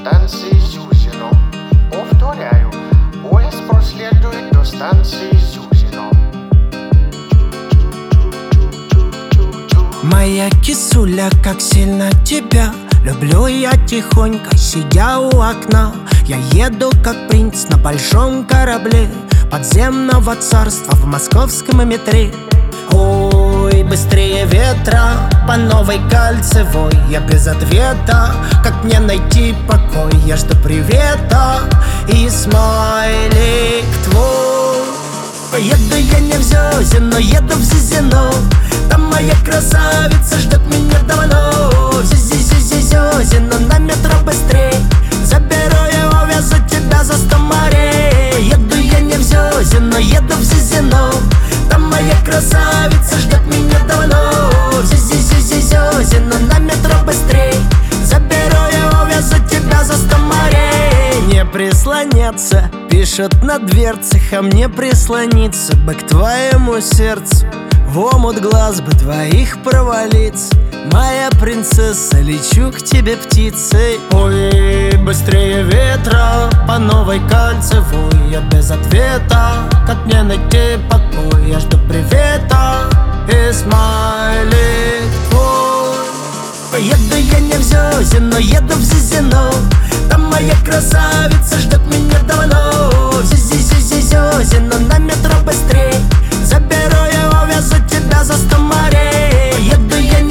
станции Зюзино. Повторяю, поезд проследует до станции Зюзино. Моя кисуля, как сильно тебя люблю я тихонько, сидя у окна. Я еду как принц на большом корабле подземного царства в московском метре. Ой, быстрее ветра по новой кольцевой. Я без ответа, как мне найти покой? Я жду привета и смайлик твой. Еду я не в Зюзино, еду в Зюзино. Там моя красавица ждет меня давно. Зюзино, на метро быстрей. Заберу его, везу тебя за 100 морей. Еду я не в Зюзино, еду в Зюзино. Там моя красавица ждет меня давно. Зюзино, на метро быстрей. Заберу его, везу тебя за 100 морей. Не прислоняться, пишут на дверцах, а мне прислониться бы к твоему сердцу. В омут глаз бы твоих провалиться. Моя принцесса, лечу к тебе птицей. Ой, быстрее ветра по новой кольцевой. Я без ответа, как мне найти покой? Я жду привета и смайлик твой. Еду я не в Зюзино, еду в Зюзино. Там моя красавица ждет меня давно. Зюзино, на метро быстрей. Заберу его, везу тебя за 100 морей. Еду я